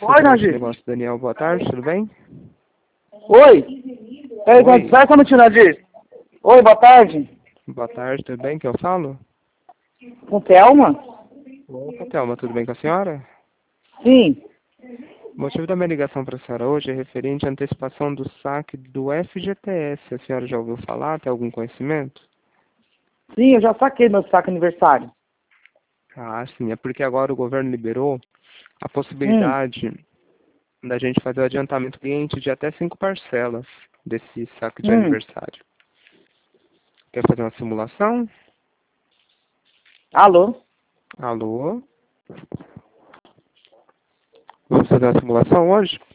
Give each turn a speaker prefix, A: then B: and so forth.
A: Oi, Nadir.
B: Negócio, Daniel, boa tarde, tudo bem?
A: Oi. Peraí,
B: Oi.
A: só um minutinho, Nadir. Oi, boa tarde.
B: Boa tarde, tudo bem? Que eu falo?
A: Com Thelma?
B: Opa, Thelma, tudo bem com a senhora?
A: Sim.
B: O motivo da minha ligação para a senhora hoje é referente à antecipação do saque do FGTS. A senhora já ouviu falar? Tem algum conhecimento?
A: Sim, eu já saquei meu saco aniversário.
B: Ah, sim, é porque agora o governo liberou a
A: Hum.
B: possibilidade da gente fazer o adiantamento cliente de até 5 parcelas desse saque de
A: Hum.
B: aniversário. Quer fazer uma simulação?
A: Alô?
B: Alô? Vamos fazer uma simulação hoje?